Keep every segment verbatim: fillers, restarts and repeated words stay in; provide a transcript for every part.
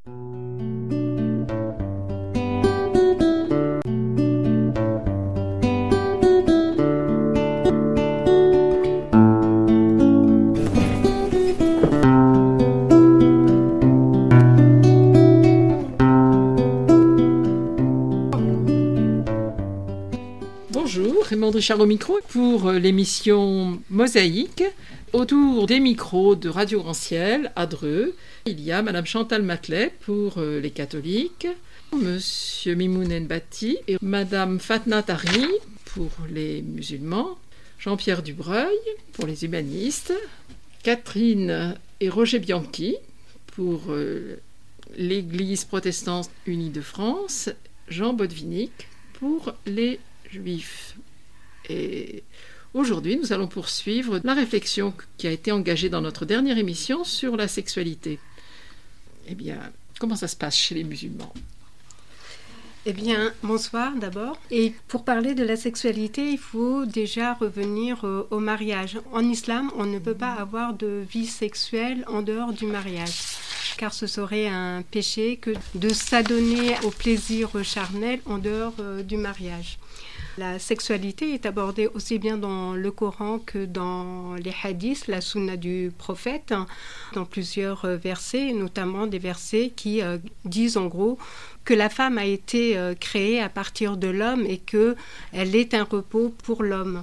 Bonjour, Raymond Richard au micro pour l'émission Mosaïque. Autour des micros de Radio Grand Ciel à Dreux, il y a Madame Chantal Maclay pour les catholiques, Monsieur Mimoun Bati et Madame Fatna Tari pour les musulmans, Jean-Pierre Dubreuil pour les humanistes, Catherine et Roger Bianchi pour l'Église protestante unie de France, Jean Bodvinic pour les juifs. Et aujourd'hui, nous allons poursuivre la réflexion qui a été engagée dans notre dernière émission sur la sexualité. Eh bien, comment ça se passe chez les musulmans ? Eh bien, bonsoir d'abord. Et pour parler de la sexualité, il faut déjà revenir euh, au mariage. En islam, on ne peut pas avoir de vie sexuelle en dehors du mariage, car ce serait un péché que de s'adonner au plaisir charnel en dehors euh, du mariage. La sexualité est abordée aussi bien dans le Coran que dans les hadiths, la sunna du prophète, dans plusieurs versets, notamment des versets qui euh, disent en gros que la femme a été euh, créée à partir de l'homme et qu'elle est un repos pour l'homme.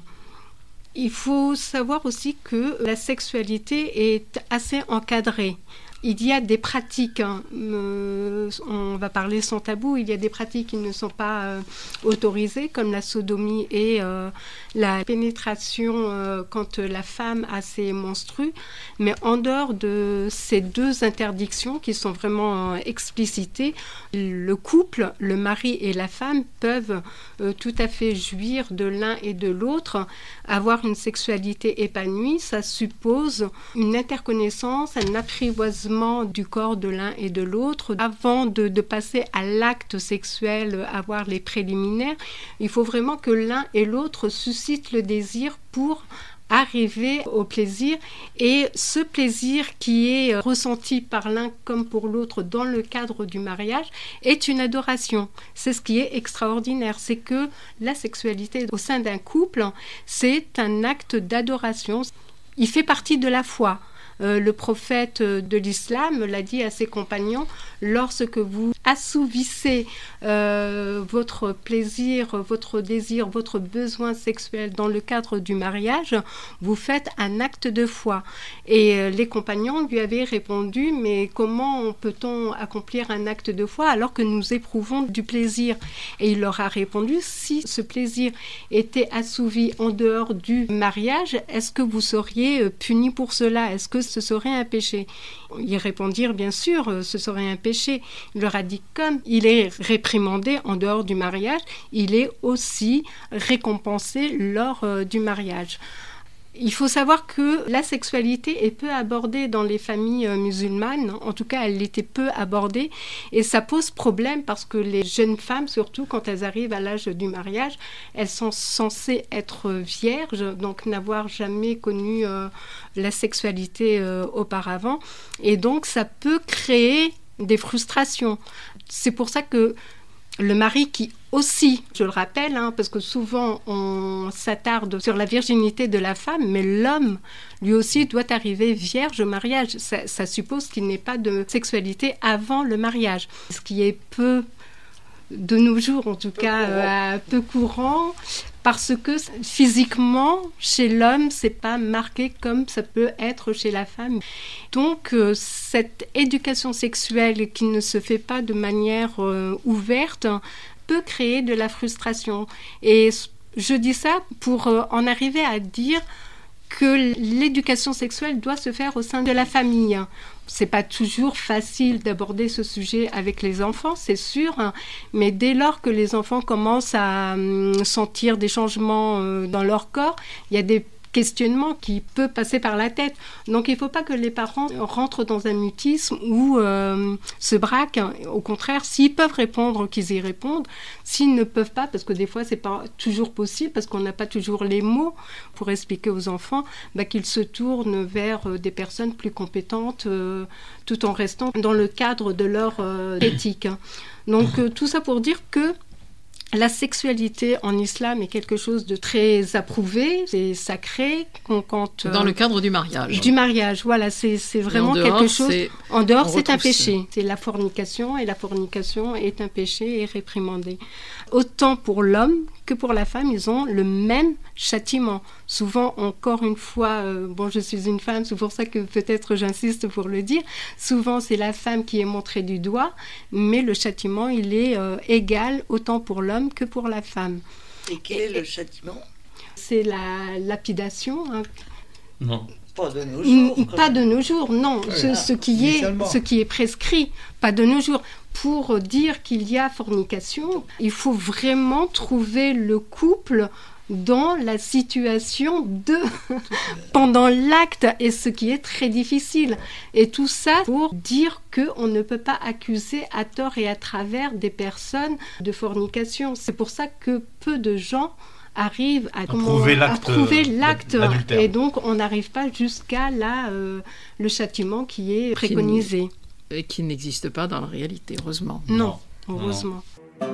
Il faut savoir aussi que la sexualité est assez encadrée. Il y a des pratiques, hein, euh, on va parler sans tabou, il y a des pratiques qui ne sont pas euh, autorisées, comme la sodomie et euh, la pénétration euh, quand la femme a ses menstrues. Mais en dehors de ces deux interdictions qui sont vraiment euh, explicitées, le couple, le mari et la femme peuvent euh, tout à fait jouir de l'un et de l'autre. Avoir une sexualité épanouie, ça suppose une interconnaissance, un apprivoisement du corps de l'un et de l'autre. Avant de, de passer à l'acte sexuel, avoir les préliminaires, il faut vraiment que l'un et l'autre suscitent le désir pour arriver au plaisir. Et ce plaisir qui est ressenti par l'un comme pour l'autre dans le cadre du mariage est une adoration. C'est ce qui est extraordinaire, c'est que la sexualité au sein d'un couple, c'est un acte d'adoration. Il fait partie de la foi. Euh, le prophète de l'islam l'a dit à ses compagnons, lorsque vous assouvissez euh, votre plaisir, votre désir, votre besoin sexuel dans le cadre du mariage, vous faites un acte de foi. Et euh, les compagnons lui avaient répondu, mais comment peut-on accomplir un acte de foi alors que nous éprouvons du plaisir ? Et il leur a répondu, si ce plaisir était assouvi en dehors du mariage, est-ce que vous seriez punis pour cela ? Est-ce que ce serait un péché ? Ils répondirent, bien sûr, ce serait un péché. Il leur a dit, comme il est réprimandé en dehors du mariage, il est aussi récompensé lors euh, du mariage. Il faut savoir que la sexualité est peu abordée dans les familles musulmanes. En tout cas, elle était peu abordée. Et ça pose problème parce que les jeunes femmes, surtout quand elles arrivent à l'âge du mariage, elles sont censées être vierges, donc n'avoir jamais connu euh, la sexualité euh, auparavant. Et donc, ça peut créer des frustrations. C'est pour ça que le mari qui aussi, je le rappelle, hein, parce que souvent on s'attarde sur la virginité de la femme, mais l'homme, lui aussi, doit arriver vierge au mariage. Ça, ça suppose qu'il n'ait pas de sexualité avant le mariage, ce qui est peu, de nos jours en tout cas, euh, peu courant, parce que physiquement, chez l'homme, c'est pas marqué comme ça peut être chez la femme. Donc, euh, cette éducation sexuelle qui ne se fait pas de manière euh, ouverte peut créer de la frustration. Et je dis ça pour euh, en arriver à dire que l'éducation sexuelle doit se faire au sein de la famille. C'est pas toujours facile d'aborder ce sujet avec les enfants, c'est sûr, hein, mais dès lors que les enfants commencent à hum, sentir des changements euh, dans leur corps, il y a des questionnement qui peut passer par la tête. Donc il ne faut pas que les parents rentrent dans un mutisme ou euh, se braquent. Au contraire, s'ils peuvent répondre, qu'ils y répondent. S'ils ne peuvent pas, parce que des fois c'est pas toujours possible, parce qu'on n'a pas toujours les mots pour expliquer aux enfants, bah, qu'ils se tournent vers euh, des personnes plus compétentes, euh, tout en restant dans le cadre de leur euh, éthique. Donc euh, tout ça pour dire que la sexualité en islam est quelque chose de très approuvé, c'est sacré. Quand, quand, euh, dans le cadre du mariage. Du mariage, voilà, c'est, c'est vraiment dehors, quelque chose... C'est... En dehors, c'est un ça. péché. C'est la fornication, et la fornication est un péché et réprimandé. Autant pour l'homme que pour la femme, ils ont le même châtiment. Souvent, encore une fois, euh, bon, je suis une femme, c'est pour ça que peut-être j'insiste pour le dire, souvent c'est la femme qui est montrée du doigt, mais le châtiment, il est euh, égal autant pour l'homme que pour la femme. Et quel est le châtiment ? C'est la lapidation. Hein. Non. Pas de nos jours. Pas de nos jours, non. Ouais, ce, ce, qui est, ce qui est prescrit, pas de nos jours. Pour dire qu'il y a fornication, il faut vraiment trouver le couple dans la situation de pendant l'acte, et ce qui est très difficile. Et tout ça pour dire qu'on ne peut pas accuser à tort et à travers des personnes de fornication. C'est pour ça que peu de gens arrivent à, à comment, prouver l'acte, à prouver l'acte. d'adultère. Et donc on n'arrive pas jusqu'à là, euh, le châtiment qui est préconisé. Et qui n'existe pas dans la réalité, heureusement. Non, non. heureusement. Non.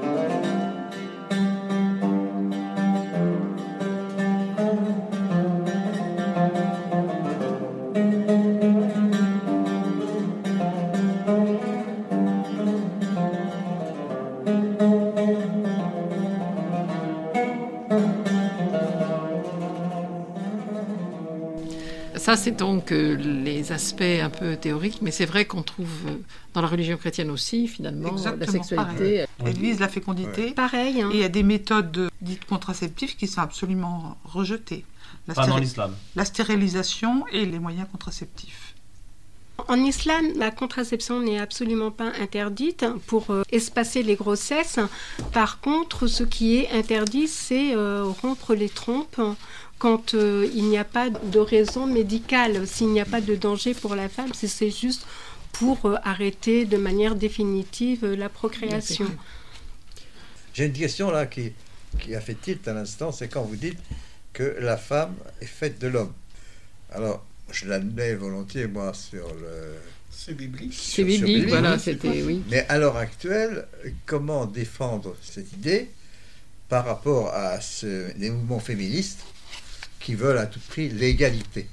Ça, c'est donc euh, les aspects un peu théoriques, mais c'est vrai qu'on trouve euh, dans la religion chrétienne aussi, finalement, Exactement, la sexualité. Elle vise la fécondité. Ouais. Pareil. Hein. Et il y a des méthodes dites contraceptives qui sont absolument rejetées. La Pas stéri- dans l'islam. La stérilisation et les moyens contraceptifs. En islam, la contraception n'est absolument pas interdite pour euh, espacer les grossesses. Par contre, ce qui est interdit, c'est euh, rompre les trompes quand euh, il n'y a pas de raison médicale, s'il n'y a pas de danger pour la femme, c'est, c'est juste pour euh, arrêter de manière définitive euh, la procréation. J'ai une question là qui, qui a fait tilt à l'instant, c'est quand vous dites que la femme est faite de l'homme. Alors, je l'admets volontiers, moi, sur le... C'est biblique. C'est sur- sur biblique, voilà, oui. c'était, oui. Mais à l'heure actuelle, comment défendre cette idée par rapport à ce, les mouvements féministes qui veulent à tout prix l'égalité?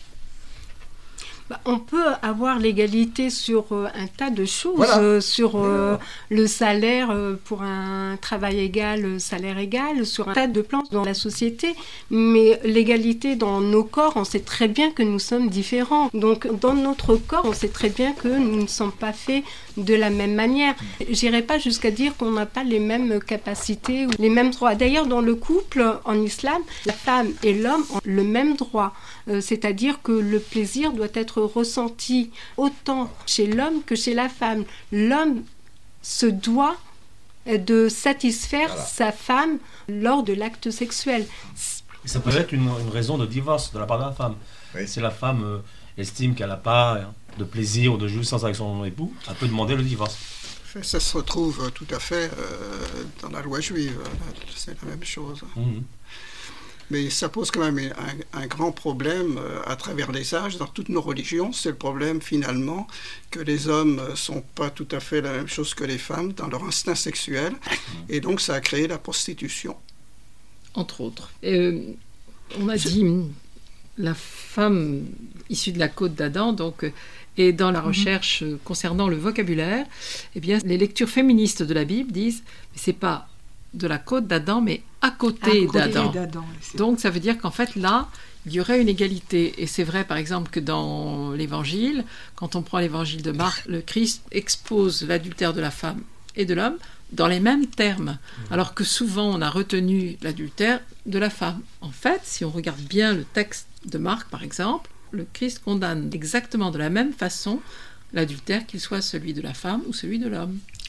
Bah, on peut avoir l'égalité sur euh, un tas de choses, Voilà. euh, sur euh, Voilà. le salaire euh, pour un travail égal, euh, salaire égal, sur un tas de plans dans la société. Mais l'égalité dans nos corps, on sait très bien que nous sommes différents. Donc dans notre corps, on sait très bien que nous ne sommes pas faits de la même manière. J'irai pas jusqu'à dire qu'on n'a pas les mêmes capacités ou les mêmes droits. D'ailleurs, dans le couple en islam, la femme et l'homme ont le même droit. Euh, c'est-à-dire que le plaisir doit être ressenti autant chez l'homme que chez la femme. L'homme se doit de satisfaire Voilà. sa femme lors de l'acte sexuel. Et ça peut être une, une raison de divorce de la part de la femme. Oui. Si la femme euh, estime qu'elle n'a pas hein, de plaisir ou de jouissance avec son époux, elle peut demander le divorce. Ça se retrouve tout à fait euh, dans la loi juive. C'est la même chose. Mmh. Mais ça pose quand même un, un grand problème euh, à travers les âges, dans toutes nos religions. C'est le problème finalement que les hommes ne sont pas tout à fait la même chose que les femmes dans leur instinct sexuel. Et donc ça a créé la prostitution. Entre autres. Euh, on a dit la femme issue de la côte d'Adam, donc, euh, et dans la recherche euh, concernant le vocabulaire, eh bien, les lectures féministes de la Bible disent mais c'est pas de la côte d'Adam, mais à côté, À côté d'Adam. d'Adam, c'est- Donc ça veut dire qu'en fait là, il y aurait une égalité. Et c'est vrai par exemple que dans l'Évangile, quand on prend l'Évangile de Marc, le Christ expose l'adultère de la femme et de l'homme dans les mêmes termes, alors que souvent on a retenu l'adultère de la femme. En fait, si on regarde bien le texte de Marc par exemple, le Christ condamne exactement de la même façon l'adultère, qu'il soit celui de la femme ou celui de l'homme.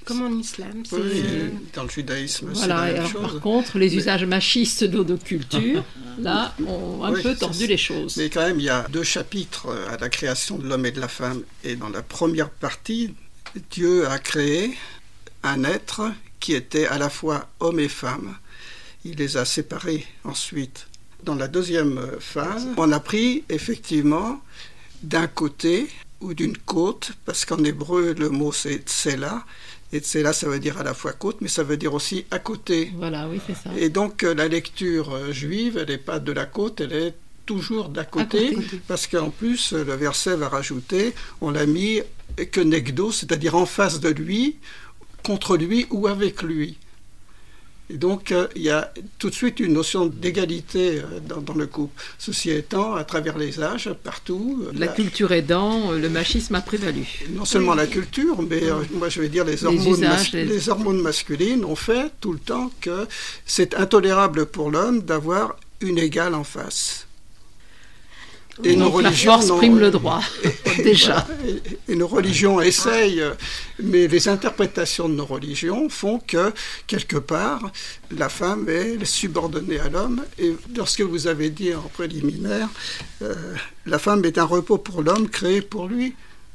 comme en islam. C'est, Oui, euh, dans le judaïsme, c'est Voilà, la et même alors, chose. par contre, les Mais- usages machistes de nos cultures, là, ont un Oui, peu c'est tordu ça. les choses. Mais quand même, il y a deux chapitres euh, à la création de l'homme et de la femme. Et dans la première partie, Dieu a créé un être qui était à la fois homme et femme. Il les a séparés ensuite. Dans la deuxième phase, on a pris effectivement d'un côté ou d'une côte, parce qu'en hébreu, le mot c'est tsela, et tsela, ça veut dire à la fois côte, mais ça veut dire aussi à côté. Voilà, oui, c'est ça. Et donc, euh, la lecture euh, juive, elle n'est pas de la côte, elle est toujours d'à côté, côté. parce qu'en plus, euh, le verset va rajouter, on l'a mis que negdo, c'est-à-dire en face de lui, contre lui ou avec lui. Et donc, euh, il y a tout de suite une notion d'égalité euh, dans, dans le couple. Ceci étant, à travers les âges, partout... euh, La la- culture aidant, euh, le machisme a prévalu. non seulement la culture, mais euh, moi je vais dire les hormones, usages, mas- les- les hormones masculines ont fait tout le temps que c'est intolérable pour l'homme d'avoir une égale en face. Et nos Donc la religions force n'ont- prime le droit, déjà. Voilà. Et, et nos religions essayent, euh, mais les interprétations de nos religions font que, quelque part, la femme est subordonnée à l'homme. Et lorsque vous avez dit en préliminaire, euh, la femme est un repos pour l'homme créé pour lui.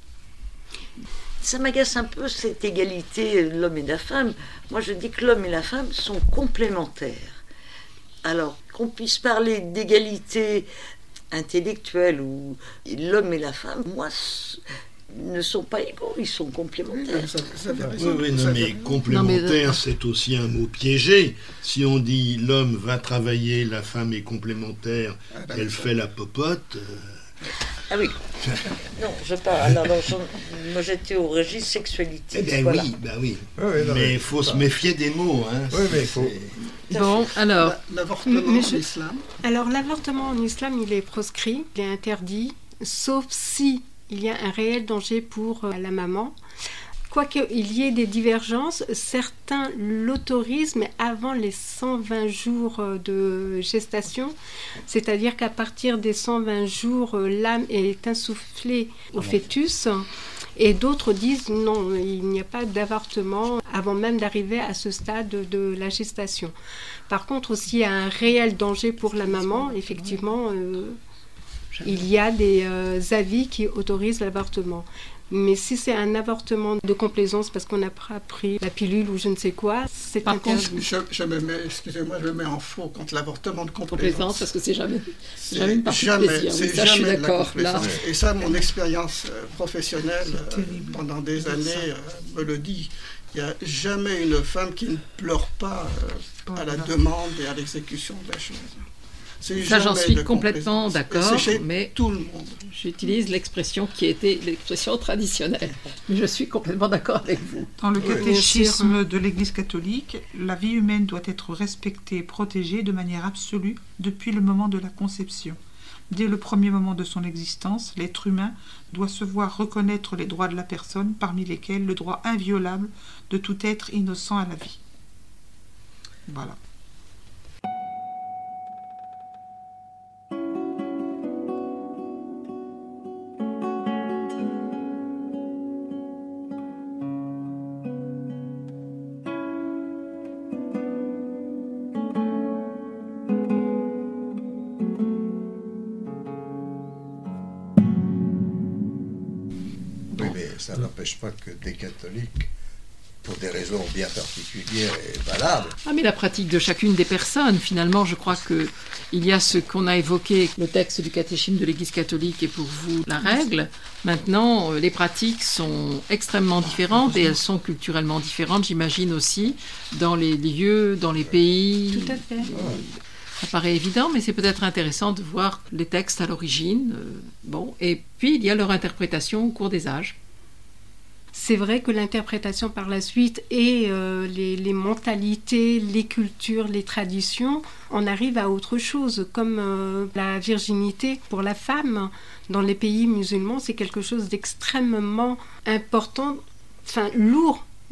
Ça m'agace un peu cette égalité de l'homme et de la femme. Moi, je dis que l'homme et la femme sont complémentaires. Alors, qu'on puisse parler d'égalité intellectuelle où l'homme et la femme, moi, s- ne sont pas égaux, ils sont complémentaires. Vous avez- vous avez Oui, raison. oui, Vous non, avez mais raison. complémentaire, Non, mais- c'est aussi un mot piégé. Si on dit l'homme va travailler, la femme est complémentaire, Ah, bah, elle ça- fait la popote. euh, Ah oui. Non, je parle. Non, non, je- moi, j'étais au registre sexualité. Eh bien voilà. oui, bah oui. Oui, oui, non, mais mais- il faut se méfier des mots. Hein. Oui, mais il faut- C'est- Bon, alors, La- L'avortement Mais en je- islam, Alors, l'avortement en islam, il est proscrit, il est interdit, sauf si il y a un réel danger pour euh, la maman. Quoique il y ait des divergences, certains l'autorisent, mais avant les cent vingt jours euh, de gestation, c'est-à-dire qu'à partir des cent vingt jours, euh, l'âme est insufflée au fœtus. Et d'autres disent non, il n'y a pas d'avortement avant même d'arriver à ce stade de, de la gestation. Par contre, s'il y a un réel danger pour la maman, effectivement, euh, il y a des euh, avis qui autorisent l'avortement. Mais si c'est un avortement de complaisance parce qu'on n'a pas pris la pilule ou je ne sais quoi, c'est Par interdit. contre, je, je me mets, excusez-moi, je me mets en faux contre l'avortement de complaisance, complaisance. parce que c'est jamais, C'est jamais une partie de jamais- plaisir. Oui, c'est ça, je suis jamais de la d'accord. Là, complaisance. Et ça, mon expérience euh, professionnelle euh, terrible. pendant des C'est années ça. euh, me le dit. Il n'y a jamais une femme qui ne pleure pas euh, à la Voilà. demande et à l'exécution de la chose. C'est ça, j'en jamais suis de complètement complaisance. Et d'accord, c'est chez mais tout le monde. j'utilise l'expression qui était l'expression traditionnelle. Mais je suis complètement d'accord avec vous. Dans le Oui. catéchisme de l'Église catholique, la vie humaine doit être respectée et protégée de manière absolue depuis le moment de la conception. Dès le premier moment de son existence, l'être humain doit se voir reconnaître les droits de la personne, parmi lesquels le droit inviolable de tout être innocent à la vie. Voilà. Oui, mais ça n'empêche pas que des catholiques, pour des raisons bien particulières et valables, Ah, mais la pratique de chacune des personnes, finalement, je crois que il y a ce qu'on a évoqué, le texte du catéchisme de l'Église catholique est pour vous la règle. Maintenant, euh, les pratiques sont extrêmement différentes et elles sont culturellement différentes, j'imagine aussi, dans les lieux, dans les pays. Tout à fait. Ça paraît évident, mais c'est peut-être intéressant de voir les textes à l'origine. euh, bon, et puis il y a leur interprétation au cours des âges. C'est vrai que l'interprétation par la suite et euh, les, les mentalités, les cultures, les traditions, on arrive à autre chose, comme euh, la virginité pour la femme. Dans les pays musulmans, c'est quelque chose d'extrêmement important, enfin lourd,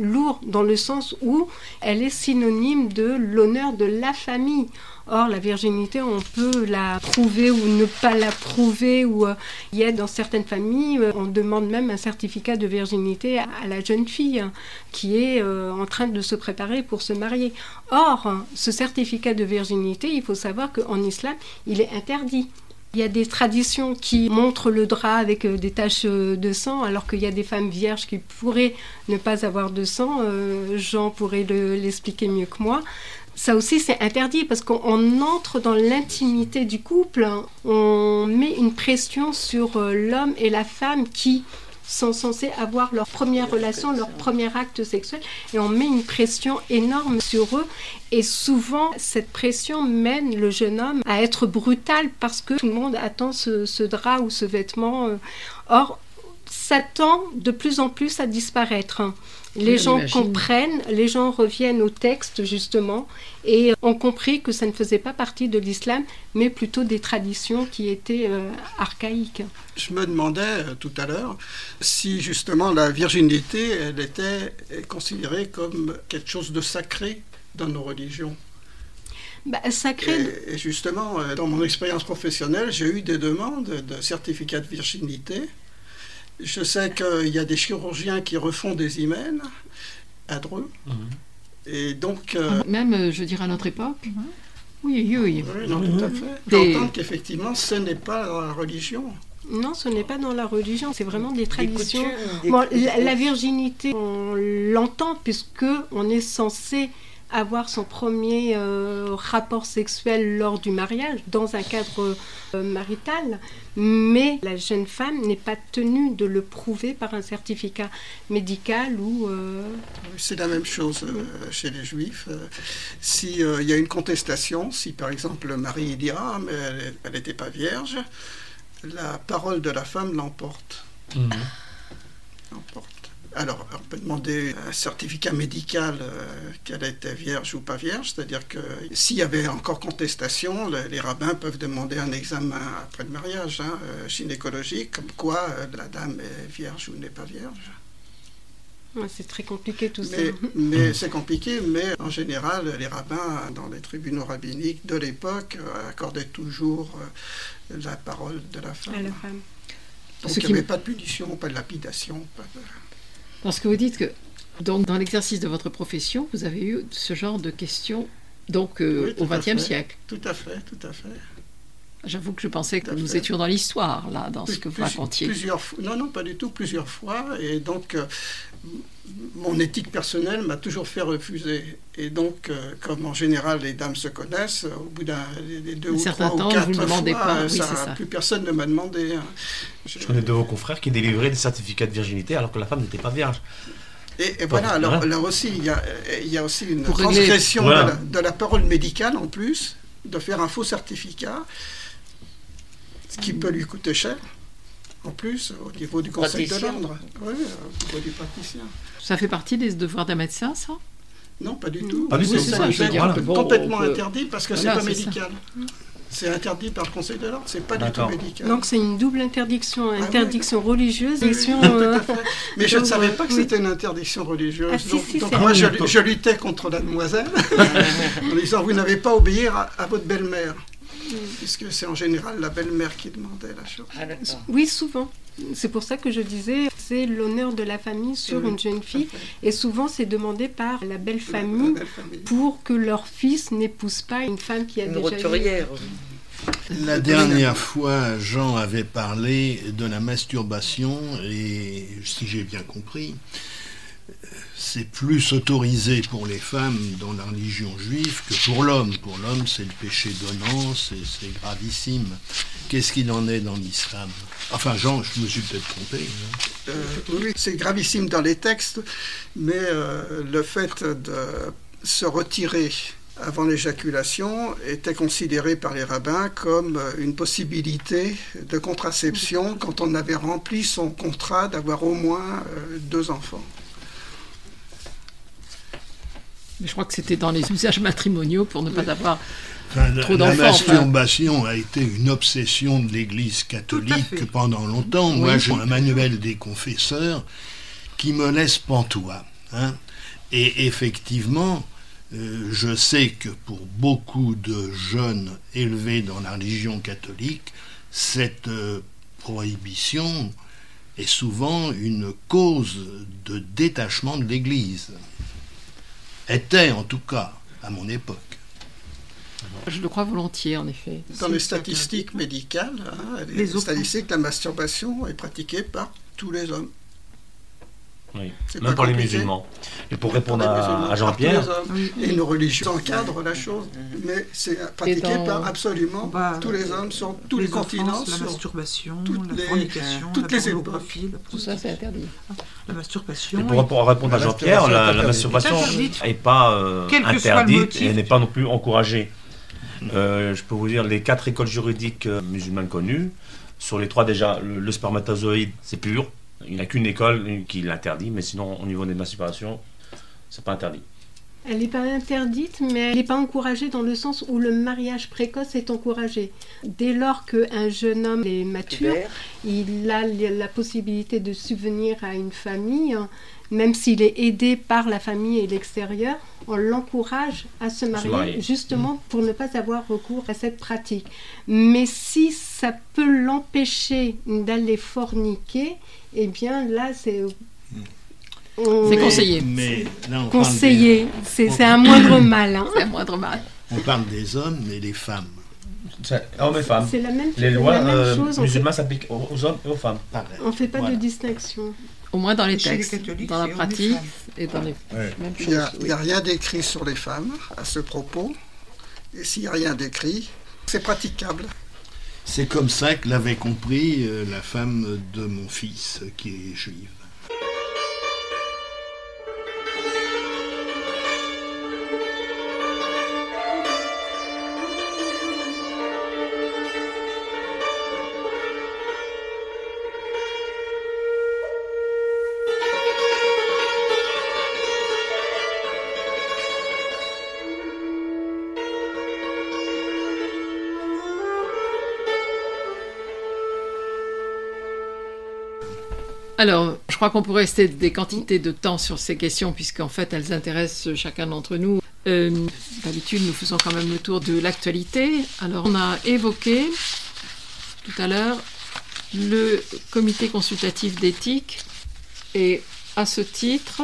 lourd dans le sens où elle est synonyme de l'honneur de la famille. Or, la virginité, on peut la prouver ou ne pas la prouver. Ou euh, il y a dans certaines familles, euh, on demande même un certificat de virginité à, à la jeune fille hein, qui est euh, en train de se préparer pour se marier. Or, hein, ce certificat de virginité, il faut savoir qu'en islam, il est interdit. Il y a des traditions qui montrent le drap avec euh, des taches euh, de sang, alors qu'il y a des femmes vierges qui pourraient ne pas avoir de sang. Euh, Jean pourrait le, l'expliquer mieux que moi. Ça aussi, c'est interdit parce qu'on entre dans l'intimité du couple. On met une pression sur euh, l'homme et la femme qui sont censés avoir leur première relation, leur premier acte sexuel, et on met une pression énorme sur eux. Et souvent, cette pression mène le jeune homme à être brutal parce que tout le monde attend ce, ce drap ou ce vêtement. Or, ça tend de plus en plus à disparaître. Les Oui, gens j'imagine. comprennent, les gens reviennent au texte justement et ont compris que ça ne faisait pas partie de l'islam, mais plutôt des traditions qui étaient euh, archaïques. Je me demandais euh, tout à l'heure si justement la virginité, elle était considérée comme quelque chose de sacré dans nos religions. Bah, sacré. Et, et justement, euh, dans mon expérience professionnelle, j'ai eu des demandes de certificat de virginité. Je sais qu'il y a des chirurgiens qui refont des hymens à Dreux. Mhm. Et donc... euh, Même, euh, je dirais, à notre époque. Oui, oui, oui. oui, non, tout à fait. Des- J'entends qu'effectivement, ce n'est pas dans la religion. Non, ce n'est pas dans la religion, c'est vraiment des Des traditions. coutumes, des- Bon, la, la virginité, on l'entend puisque on est censé avoir son premier euh, rapport sexuel lors du mariage, dans un cadre euh, marital, mais la jeune femme n'est pas tenue de le prouver par un certificat médical ou... euh, C'est la même chose euh, chez les juifs. Euh, si euh, il y a une contestation, si par exemple le mari dit « Ah, mais elle n'était pas vierge », la parole de la femme l'emporte. Mhm. l'emporte. Alors, on peut demander un certificat médical euh, qu'elle était vierge ou pas vierge, c'est-à-dire que s'il y avait encore contestation, le- les rabbins peuvent demander un examen après le mariage, hein, euh, gynécologique, comme quoi euh, la dame est vierge ou n'est pas vierge. ouais, c'est très compliqué tout Mais, ça. mais c'est compliqué, mais en général, les rabbins, dans les tribunaux rabbiniques de l'époque, euh, accordaient toujours euh, la parole de la femme. À la femme. Donc Ce il qui n'y avait me- pas de punition, pas de lapidation. Pas de... Parce que vous dites que, donc, dans l'exercice de votre profession, vous avez eu ce genre de questions donc, euh, Oui, tout au à vingtième fait. siècle. Tout à fait, tout à fait. J'avoue que je pensais que Tout à nous fait. étions dans l'histoire, là, dans ce que vous Plus- racontiez. Plusieurs fois. Non, non, pas du tout, plusieurs fois. Et donc, euh, mon éthique personnelle m'a toujours fait refuser. Et donc, euh, comme en général les dames se connaissent, au bout d'un des deux Un ou certain trois temps, ou vous quatre ne demandez fois, pas. euh, Oui, ça, c'est ça. plus personne ne m'a demandé. hein. Je- Je connais de vos confrères qui délivraient des certificats de virginité alors que la femme n'était pas vierge. Et, et voilà, Bon, alors voilà. là aussi, il y a, il y a aussi une Pour régler- transgression Voilà. de, la, de la parole médicale en plus, de faire un faux certificat, ce qui peut lui coûter cher, en plus, au niveau du Conseil de Praticien. l'ordre. Oui, au niveau du praticien. Ça fait partie des devoirs d'un médecin, ça? Non, pas du tout. Pas du Oui, tout. c'est Ça, je veux dire, complètement, bon, complètement on peut- interdit parce que Voilà, c'est pas c'est ça. médical. C'est interdit par le Conseil de l'ordre, c'est pas du tout D'accord. médical. Donc c'est une double interdiction, oui. interdiction religieuse, Oui, oui, interdiction... tout euh, à fait. Mais je ne donc, savais euh, pas que oui. c'était une interdiction religieuse. Ah, si, donc si, donc c'est- moi, je, Ah oui, je luttais contre la demoiselle en disant vous n'avez pas à obéir à, à votre belle-mère. Puisque c'est en général la belle-mère qui demandait la chose. Ah, d'accord. Oui, souvent. C'est pour ça que je disais, c'est l'honneur de la famille sur Oui, une jeune tout à fille. fait. Et souvent, c'est demandé par la belle La- famille la belle famille. pour que leur fils n'épouse pas une femme qui a Une déjà eu... roturière. La dernière fois, Jean avait parlé de la masturbation et, si j'ai bien compris, c'est plus autorisé pour les femmes dans la religion juive que pour l'homme. Pour l'homme, c'est le péché donnant, c'est c'est gravissime. Qu'est-ce qu'il en est dans l'islam? Enfin, Jean, je me suis peut-être trompé. hein. Euh, oui, c'est gravissime dans les textes, mais euh, le fait de se retirer avant l'éjaculation était considéré par les rabbins comme euh, une possibilité de contraception quand on avait rempli son contrat d'avoir au moins euh, deux enfants. Mais je crois que c'était dans les usages matrimoniaux pour ne pas avoir... Enfin, la, Trop la d'enfants, masturbation a été une obsession de l'Église Tout à catholique fait. pendant longtemps. Oui. Moi, j'ai un manuel des confesseurs qui me laisse pantois. hein. Et effectivement, euh, je sais que pour beaucoup de jeunes élevés dans la religion catholique, cette euh, prohibition est souvent une cause de détachement de l'Église. Était en tout cas à mon époque. Je le crois volontiers, en effet. Dans les statistiques médicales, hein, les, Les statistiques, la masturbation est pratiquée par tous les hommes. Oui. C'est Même pas pour les compliqué. musulmans. Et pour répondre Par les à, musulmans, à par Jean-Pierre, tous les hommes. Oui. Et nos religions encadrent la chose, mais c'est pratiqué dans- par absolument Bah, tous les hommes sur tous les, les continents, offenses, la sur masturbation, toutes la les- fornication, toutes la les époques. pornographie, la Tout ça, c'est interdit. La masturbation. et pour, répondre- pour répondre à La Jean-Pierre, la, la masturbation masturbation est interdite. n'est pas euh, Quel que soit le interdite motif. et n'est pas non plus encouragée. Euh, je peux vous dire, les quatre écoles juridiques euh, musulmanes connues, sur les trois déjà, le, le spermatozoïde, c'est pur. Il n'y a qu'une école qui l'interdit, mais sinon, au niveau des masturbations, c'est pas interdit. Elle n'est pas interdite, mais elle n'est pas encouragée dans le sens où le mariage précoce est encouragé. Dès lors qu'un jeune homme est mature, il a la possibilité de subvenir à une famille, même s'il est aidé par la famille et l'extérieur, on l'encourage à se marier, marier. justement pour ne pas avoir recours à cette pratique. Mais si ça peut l'empêcher d'aller forniquer, eh bien là, c'est... on- C'est Mais- conseillé. Mais là, on parle Conseillé, c'est c'est un moindre mal. Hein. C'est un moindre mal. des, on parle des hommes et des femmes. C'est hommes et femmes. C'est la même, Les la lois même euh, chose. On fait, musulmanes s'appliquent aux, aux hommes et aux femmes. Pareil. on fait pas Voilà. de distinction. Au moins dans les Chez les textes, catholiques, dans la c'est pratique hommes et dans les Ouais. mêmes Il n'y a, choses. il y a rien d'écrit sur les femmes à ce propos. Et s'il n'y a rien d'écrit, c'est praticable. C'est comme ça que l'avait compris euh, la femme de mon fils, qui est juive. Alors, je crois qu'on pourrait rester des quantités de temps sur ces questions, puisqu'en fait, elles intéressent chacun d'entre nous. Euh, D'habitude, nous faisons quand même le tour de l'actualité. Alors, on a évoqué tout à l'heure le comité consultatif d'éthique, et à ce titre,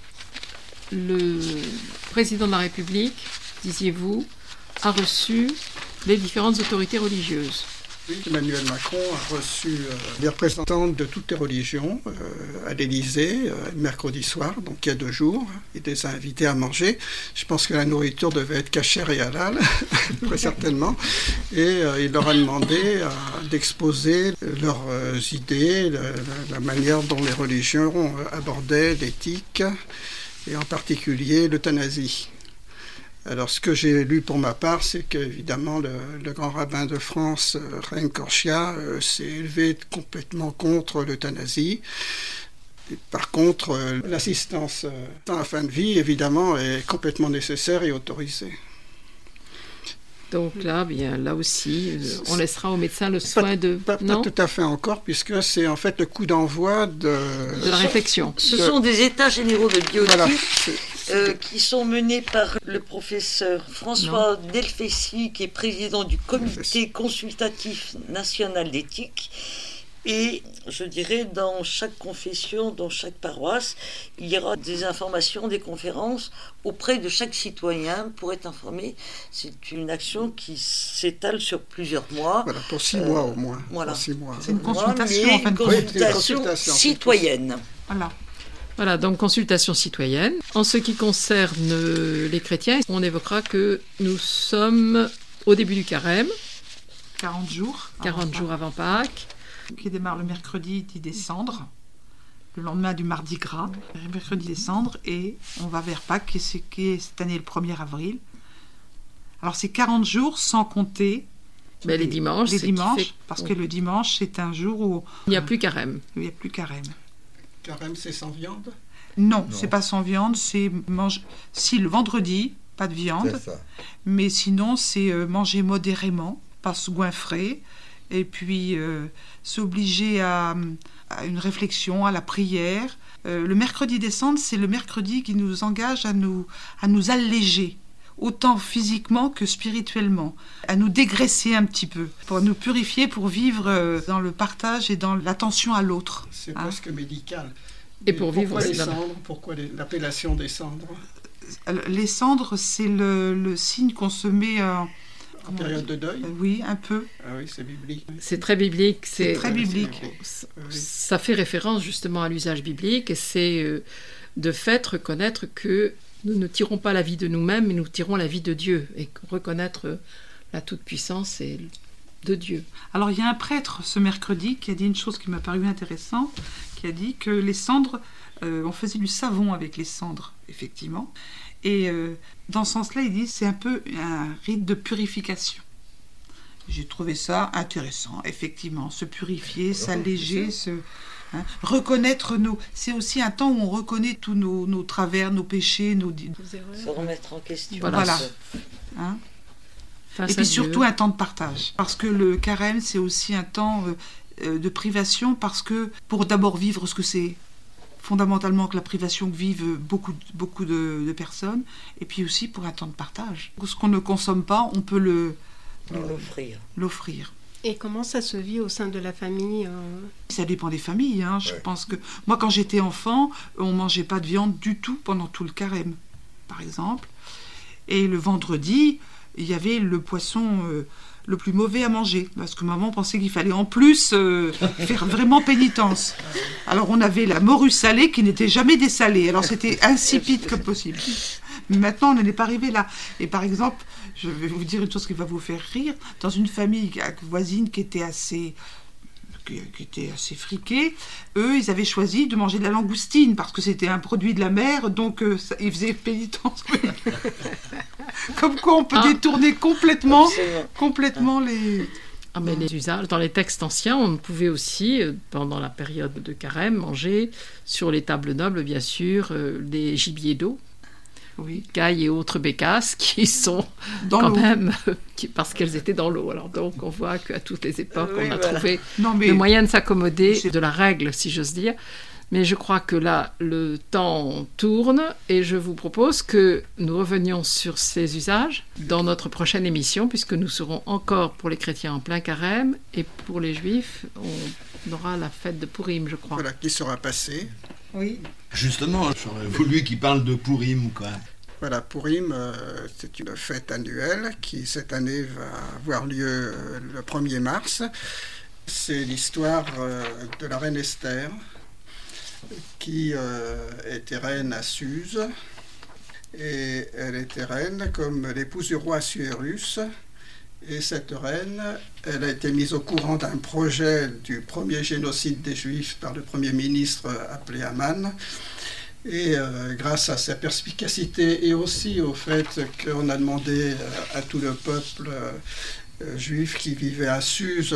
le président de la République, disiez-vous, a reçu les différentes autorités religieuses. Emmanuel Macron a reçu euh, les représentantes de toutes les religions euh, à l'Élysée euh, mercredi soir, donc il y a deux jours, et les a invités à manger. Je pense que la nourriture devait être cachère et halal, très certainement. Et euh, il leur a demandé euh, d'exposer leurs euh, idées, la, la- la manière dont les religions euh, abordaient l'éthique, et en particulier l'euthanasie. Alors, ce que j'ai lu pour ma part, c'est qu'évidemment, le, le grand rabbin de France, euh, Chaim Korshia, euh, s'est élevé complètement contre l'euthanasie. Et par contre, euh, l'assistance euh, à la fin de vie, évidemment, est complètement nécessaire et autorisée. Donc là, bien, là aussi, euh, on laissera au médecin le soin de... Pas, pas non, tout à fait encore, puisque c'est en fait le coup d'envoi de... de la réflexion. Ce de- sont des états généraux de bioéthique Voilà. C'est- euh, qui sont menés par le professeur François Delfecy, qui est président du comité consultatif national d'éthique. Et je dirais, dans chaque confession, dans chaque paroisse, il y aura des informations, des conférences auprès de chaque citoyen pour être informé. C'est une action qui s'étale sur plusieurs mois. Voilà, pour six Euh, mois au moins. voilà. Pour six mois. C'est une Mois, consultation, mais en fin de compte. Oui, c'est une consultation consultation, c'est citoyenne. Voilà. Voilà, donc consultation citoyenne. En ce qui concerne euh, les chrétiens, on évoquera que nous sommes au début du carême, quarante jours. avant quarante Pâques, jours avant Pâques. Qui démarre le mercredi dix décembre, le lendemain du mardi gras, le mercredi décembre, et on va vers Pâques, qui est, ce qui est cette année le premier avril. Alors c'est quarante jours sans compter Ben, les dimanches, les ce qui dimanches, fait parce que le dimanche c'est un jour où il n'y a plus carême. il n'y a plus carême. Carême, c'est sans viande. Non, c'est pas sans viande, c'est mange... si le vendredi, pas de viande, C'est ça. mais sinon c'est euh, manger modérément, pas se goinfrer, et puis euh, s'obliger à, à une réflexion, à la prière, Euh, le mercredi des cendres, c'est le mercredi qui nous engage à nous, à nous alléger, autant physiquement que spirituellement, à nous dégraisser un petit peu, pour nous purifier, pour vivre euh, dans le partage et dans l'attention à l'autre. C'est hein. presque médical. Et pour vivre pourquoi aussi les dans la- cendres Pourquoi les- l'appellation des cendres Alors, les cendres, c'est le, le signe qu'on se met... euh, en période de deuil? euh, oui, un peu. Ah oui, c'est biblique. C'est très biblique. C'est très euh, biblique. c'est- Ça- Oui. Ça fait référence justement à l'usage biblique et c'est euh, de fait reconnaître que nous ne tirons pas la vie de nous-mêmes, mais nous tirons la vie de Dieu et reconnaître euh, la toute-puissance et de Dieu. Alors, il y a un prêtre ce mercredi qui a dit une chose qui m'a paru intéressante, qui a dit que les cendres, euh, on faisait du savon avec les cendres, effectivement. Et euh, dans ce sens-là, il dit c'est un peu un rite de purification. J'ai trouvé ça intéressant, effectivement, se purifier, s'alléger, se, hein, reconnaître nos... C'est aussi un temps où on reconnaît tous nos, nos travers, nos péchés, nos... Se remettre en question. Voilà. Hein. Face Et à puis Dieu. surtout un temps de partage. Parce que le carême, c'est aussi un temps euh, euh, de privation, parce que pour d'abord vivre ce que c'est fondamentalement que la privation que vivent beaucoup, beaucoup de, de personnes, et puis aussi pour un temps de partage. Ce qu'on ne consomme pas, on peut le, Pour l'offrir. l'offrir. Et comment ça se vit au sein de la famille euh, Ça dépend des familles. Hein. Je Ouais. pense que moi, quand j'étais enfant, on mangeait pas de viande du tout pendant tout le carême, par exemple. Et le vendredi, il y avait le poisson euh, le plus mauvais à manger, parce que maman pensait qu'il fallait en plus euh, faire vraiment pénitence. Alors on avait la morue salée qui n'était jamais dessalée, alors c'était insipide comme possible. Mais maintenant, on n'en est pas arrivé là. Et par exemple, je vais vous dire une chose qui va vous faire rire. Dans une famille voisine qui était assez, qui, qui était assez friquée, eux, ils avaient choisi de manger de la langoustine parce que c'était un produit de la mer, donc euh, ça, ils faisaient pénitence. Comme quoi, on peut Ah. détourner complètement, Absolument. complètement les... Ah, mais les usages, dans les textes anciens, on pouvait aussi, euh, pendant la période de carême, manger sur les tables nobles, bien sûr, euh, des gibiers d'eau, Oui, cailles et autres bécasses qui sont dans quand l'eau. même, euh, qui- parce qu'elles étaient dans l'eau. Alors donc, on voit qu'à toutes les époques, Oui, on a voilà. trouvé Non, mais le moyen de s'accommoder C'est- de la règle, si j'ose dire. Mais je crois que là, le temps tourne et je vous propose que nous revenions sur ces usages dans notre prochaine émission, puisque nous serons encore pour les chrétiens en plein carême et pour les juifs, on aura la fête de Pourim, je crois. Voilà, qui sera passé. oui. Justement, j'aurais voulu qu'il parle de Pourim, quoi. Voilà, Pourim, euh, c'est une fête annuelle qui, cette année, va avoir lieu euh, le premier mars. C'est l'histoire euh, de la reine Esther, qui euh, était reine à Suse. Et elle était reine comme l'épouse du roi Assuérus. Et cette reine, elle a été mise au courant d'un projet du premier génocide des Juifs par le premier ministre appelé Haman. Et euh, grâce à sa perspicacité et aussi au fait qu'on a demandé euh, à tout le peuple euh, juif qui vivait à Suse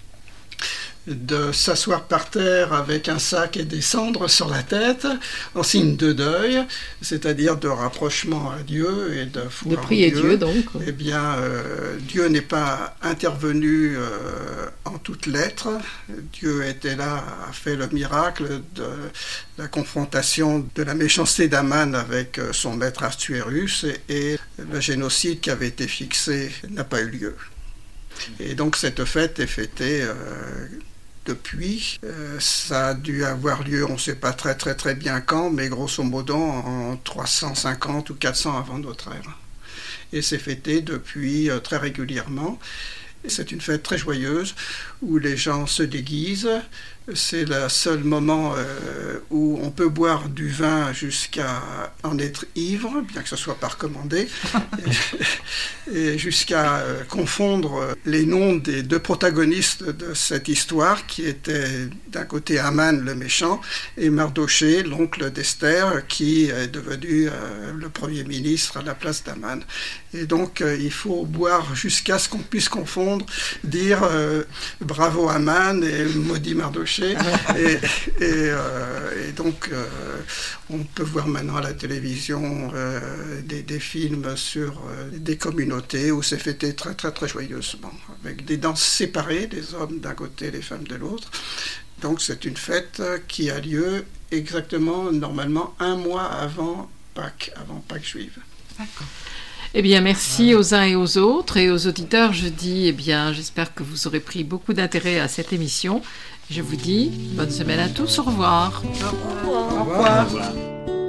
de s'asseoir par terre avec un sac et des cendres sur la tête en signe de deuil, c'est-à-dire de rapprochement à Dieu et de foi De en prier Dieu, donc. eh bien, euh, Dieu n'est pas intervenu euh, en toutes lettres. Dieu était là, a fait le miracle de la confrontation de la méchanceté d'Aman avec euh, son maître Assuérus et, et le génocide qui avait été fixé n'a pas eu lieu. Et donc cette fête est fêtée euh, depuis. Euh, ça a dû avoir lieu, on ne sait pas très très très bien quand, mais grosso modo en trois cent cinquante ou quatre cents avant notre ère. Et c'est fêté depuis euh, très régulièrement. Et c'est une fête très joyeuse où les gens se déguisent. C'est le seul moment euh, où on peut boire du vin jusqu'à en être ivre, bien que ce soit pas recommandé, et, et jusqu'à euh, confondre les noms des deux protagonistes de cette histoire, qui étaient d'un côté Haman le méchant et Mardoché, l'oncle d'Esther, qui est devenu euh, le premier ministre à la place d'Haman. Et donc euh, il faut boire jusqu'à ce qu'on puisse confondre, dire euh, bravo Haman et maudit Mardoché. Et, et, euh, et donc, euh, on peut voir maintenant à la télévision euh, des, des films sur euh, des communautés où c'est fêté très, très, très joyeusement, avec des danses séparées, des hommes d'un côté, les femmes de l'autre. Donc c'est une fête qui a lieu exactement, normalement, un mois avant Pâques, avant Pâques juive. D'accord. Eh bien, merci aux uns et aux autres. Et aux auditeurs, je dis, eh bien, j'espère que vous aurez pris beaucoup d'intérêt à cette émission. Je vous dis bonne semaine à tous. Au revoir. Au revoir. Au revoir. Au revoir.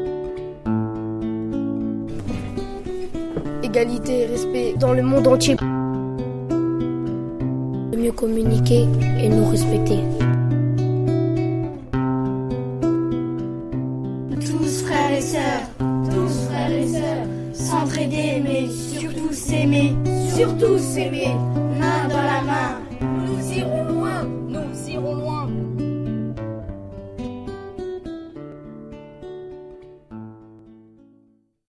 Égalité et respect dans le monde entier. Mieux communiquer et nous respecter. Tous frères et sœurs, tous frères et sœurs, s'entraider mais surtout s'aimer, surtout s'aimer, main dans la main.